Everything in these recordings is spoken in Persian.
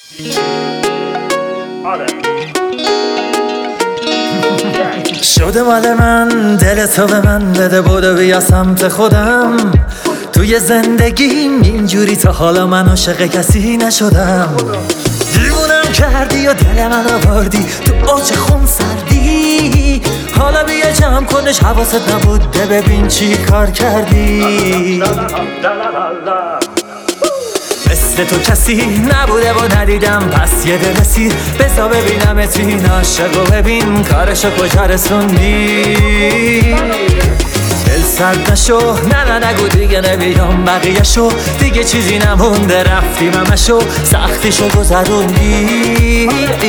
شده مال من، دل تو به من بده، بودو بیا سمت خودم. توی زندگیم اینجوری تا حالا من عاشق کسی نشدم. دیوونم کردی و دل من آوردی تو اوج خون سردی. حالا بیا جمع کنش، حواست نبوده ببین چی کار کردی. مثل تو کسی نبوده و ندیدم، پس یه دل رسید بزا ببینم اتین عاشق و ببین کارشو کجا رسوندی. دل سرد نشو، نه نگو دیگه نمیام بقیه شو، دیگه چیزی نمونده رفتیم همشو، سختیشو گذروندی.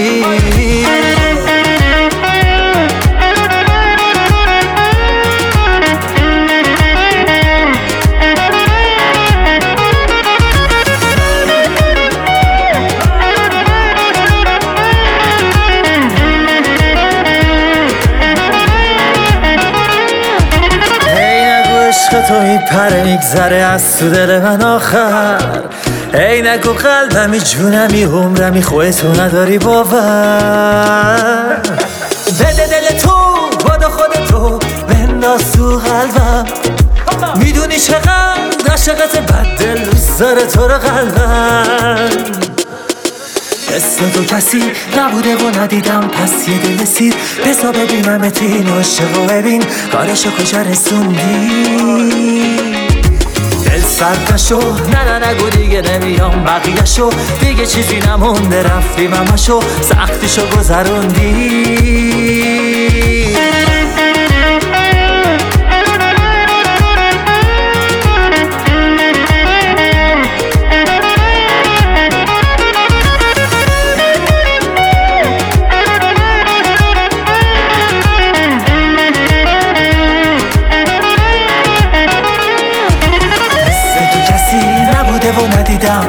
تو میپره میگذره از تو دل من آخر. ای نگو قلبمی جونمی عمرمی خودتو نداری باور. بده دل تو بادو خودتو بنداز تو قلبم. میدونی چقدر عاشقت بد دل دوست داره تو رو قلبم. مثل تو کسی نبوده و ندیدم، پس یه دل رسید بزا ببینم اتین عاشق و ببین کارشو کجا رسوندی. دل سرد نشو، نه نگو دیگه نمیام بقیه شو، دیگه چیزی نمونده رفتیم همشو، سختیشو گذروندی. و ندیدم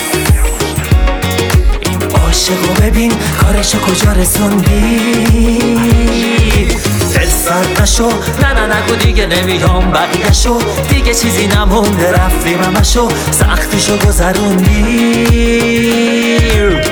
این عاشق و ببین کارشو کجا رسوندی. دل سرد نشو، نه نگو دیگه نمیام بقیه شو، دیگه چیزی نمونده رفتیم همشو، سختیشو گذروندی.